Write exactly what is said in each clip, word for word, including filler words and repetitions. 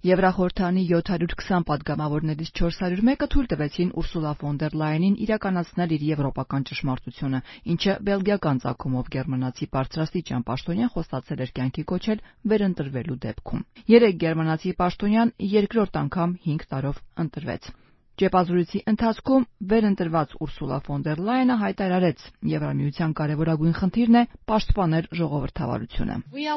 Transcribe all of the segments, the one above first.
Եվրախորհրդանի յոթ հարյուր քսան պատգամավորներից չորս հարյուր մեկը թույլ տվեցին Ուրսուլա ֆոն դեր Լայենին իրականացնել իր եվրոպական ճշմարտությունը, ինչը բելգիական ծագումով գերմանացի բարձրաստիճան պաշտոնյան խոստացել էր կյանքի կոչել վերընտրվելու դեպքում։ Երեկ գերմանացի պաշտոնյան երկրորդ անգամ հինգ տարով ընտրվեց։ Ճեպազրույցի ընթացքում վերընտրված Ուրսուլա ֆոն դեր Լայենը հայտարարեց, Եվրամիության կարևորագույն խնդիրն է պաշտպանել ժողովրդավարությունը։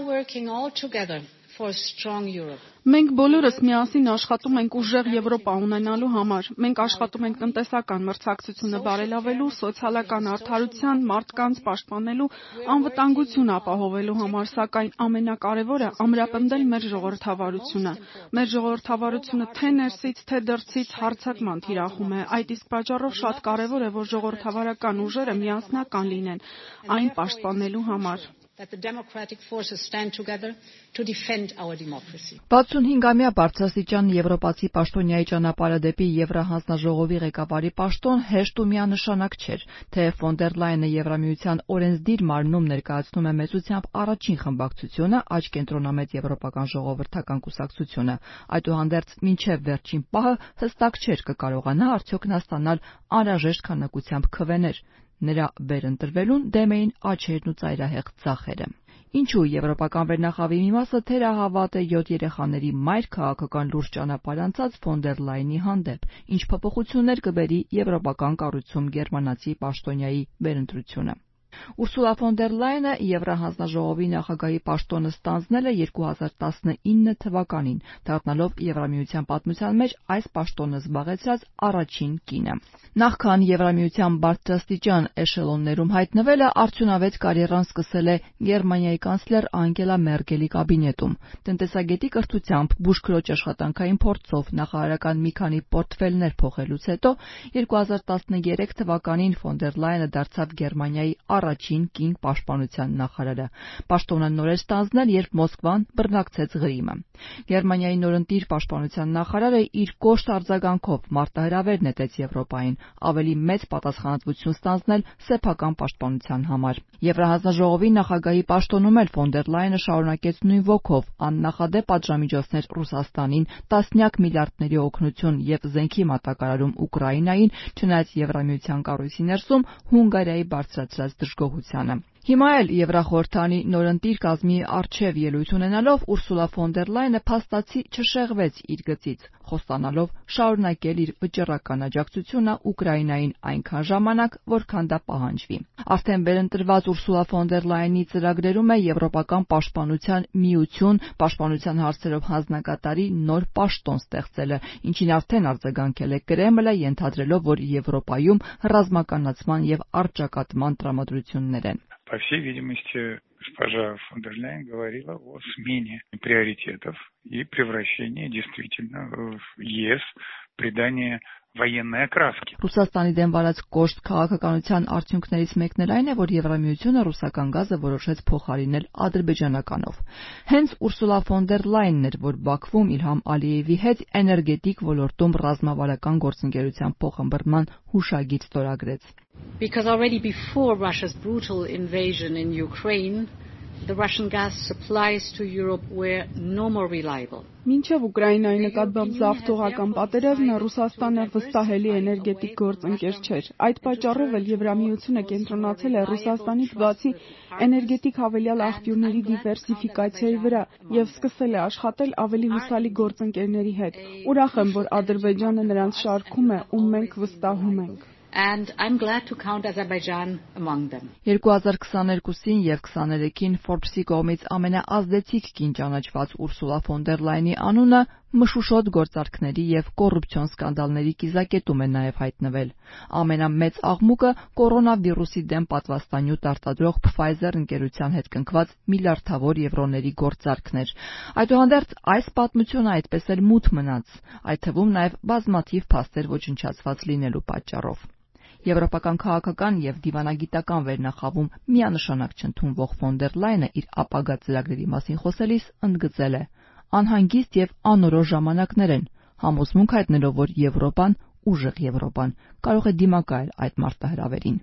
Մենք բոլորս միասին աշխատում ենք ուժեղ Եվրոպա ունենալու համար։ Մենք աշխատում ենք տնտեսական մրցակցությունը բարելավելու, սոցիալական արդարության, մարդկանց պաշտպանելու, անվտանգություն ապահովելու համար, սակայն ամենակարևորը ամրապնդել մեր ժողովրդավարությունը։ Մեր ժողովրդավարությունը թե ներսից, թե դրսից հարձակման թիրախում է։ Այդ իսկ պատճառով շատ կարևոր է, որ ժողովրդավարական ուժերը միասնական լինեն այն պաշտպանելու համար։ վաթսունհինգամյա բարձրաստիճան եվրոպացի պաշտոնյայի ճանապարհը դեպի Եվրահանձնաժողովի ղեկավարի պաշտոն հեշտ ու միանշանակ չէր, թեև ֆոն դեր Լայենը Եվրամիության օրենսդիր մարմնում ներկայացնում է մեծությամբ առաջին խմբակցությունը, աջ կենտրոնամեծ եվրոպական ժողովրդական կուսակցությունը, այդուհանդերձ մինչև վերջին պահը հստակ չէր կկարողանա արդյոք նա ստանալ անհրաժեշտ քանակությամբ քվեներ։ Նրա վերընտրվելուն դեմ էին աչերն ու ծայրահեղ ձախերը։ Ինչու եվրոպական վերնախավի մի մասը թերահավատ է յոթ երեխաների մայր քաղաքական լուրջ ճանապարհ անցած ֆոն դեր Լայենի հանդեպ, ինչ փոփոխություններ կբերի եվրոպական կառույցում գերմանացի պաշտոնյայի վերընտրությունը։ Ուրսուլա ֆոն դեր Լայենը Եվրահանձնաժողովի նախագահի պաշտոնը ստանձնել է երկու հազար տասնինը թվականին, դառնալով Եվրամիության պատմության մեջ այս պաշտոնը զբաղեցրած առաջին կինը։ Նախքան Եվրամիության բարձրաստիճան էշելոններում հայտնվելը արդյունավետ կարիերան սկսել է Գերմանիայի կանցլեր Անգելա Մերկելի կաբինետում։ Տնտեսագետի կրթությամբ, բուժքրոջ աշխատանքային փորձով, նախարարական մի քանի պորտֆելներ փոխելուց հետո երկու հազար տասներեք թվականին ֆոն դեր Լայենը դարձավ Գերմանիայի առաջին կին պաշտպանության նախարարը։ Պաշտոնը նոր էր ստանձնել, երբ Մոսկվան բռնակցեց Ղրիմը։ Գերմանիայի նորընտիր պաշտպանության նախարարը իր կոշտ արձագանքով մարտահրավեր նետեց Եվրոպային ավելի մեծ պատասխանատվություն ստանձնել սեփական պաշտպանության համար։ Եվրահանձնաժողովի նախագահի պաշտոնում էլ ֆոն դեր Լայենը շարունակեց նույն ոգով աննախադեպ պատժամիջոցներ Ռուսաստանին, տասնյակ միլիարդների օգնություն եւ զենքի մատակարարում Ուկրաինային, չնայած Եվրամիության կառույցի ներսում Հունգարիայի բարձրացրած դժգոհությանը։ Հիմա էլ Եվրախորհրդանի նորընտիր կազմի առջև ելույթ ունենալով Ուրսուլա ֆոն դեր Լայենը փաստացի չշեղվեց իր գծից, խոստանալով շարունակել իր վճռական աջակցությունը Ուկրաինային այնքան ժամանակ, որքան դա պահանջվի։ Արդեն վերընտրված Ուրսուլա ֆոն դեր Լայենի ծրագրերում է Եվրոպական պաշտպանության միություն, պաշտպանության հարցերով հանձնակատարի նոր պաշտոն ստեղծելը, ինչին արդեն արձագանքել է Կրեմլը, ենթադրելով, որ Եվրոպայում ռազմականացման եւ առճակատման տրամադրություններ են։ По всей видимости, госпожа фон дер Лейен говорила о смене приоритетов и превращении действительно в ЕС, придание военной окраски. Ռուսաստանի դեմ վարած կոշտ քաղաքականության արդյունքներից մեկն էլ այն է, որ Եվրամիությունը ռուսական գազը որոշեց փոխարինել ադրբեջանականով։ Հենց Ուրսուլա ֆոն դեր Լայենն էր, որ Բաքվում Իլհամ Ալիևի հետ էներգետիկ ոլորտում ռազմավարական գործընկերության փոխըմբռնման հուշագիծ ստորագրեց։ Because already before Russia's brutal invasion in Ukraine, the Russian gas supplies to Europe were no more reliable. Մինչև Ուկրաինայի նկատմամբ զավթողական պատերազմը Ռուսաստանը վստահելի էներգետիկ գործընկեր չէր։ Այդ պատճառով էլ Եվրամիությունը կենտրոնացել է Ռուսաստանից բացի էներգետիկ հավելյալ աղբյուրների դիվերսիֆիկացիայի վրա եւ սկսել է աշխատել ավելի հուսալի գործընկերների հետ։ Ուրախ եմ, որ Ադրբեջանը նրանց շարքում է, ում մենք վստահում ենք։ And I'm glad to count Azerbaijan among them. երկու հազար քսաներկուսին եւ քսաներեքին Forbes-ի կողմից ամենաազդեցիկ կին ճանաչված Ուրսուլա ֆոն դեր Լայենի անունը մշուշոտ գործարքների եւ կոռուպցիոն սկանդալների կիզակետում է նաեւ հայտնվել։ Ամենամեծ աղմուկը կորոնավիրուսի դեմ պատվաստանյութ արտադրող Pfizer ընկերության հետ կնքված միլիարդավոր եվրոների գործարքն էր։ Այդուհանդերձ այս պատմությունը այդպես էլ մութ մնաց, այդ թվում նաեւ բազմաթիվ փաստեր ոչնչացված լինելու պատճառով։ Եվրոպական քաղաքական եւ դիվանագիտական վերնախավում միանշանակ չընդունվող ֆոն դեր Լայենը իր ապագա ծրագրերի մասին խոսելիս ընդգծել է. անհանգիստ եւ անորոշ ժամանակներ են, համոզմունք հայտնելով, որ Եվրոպան, ուժեղ Եվրոպան, կարող է դիմակայել այդ մարտահրավերին։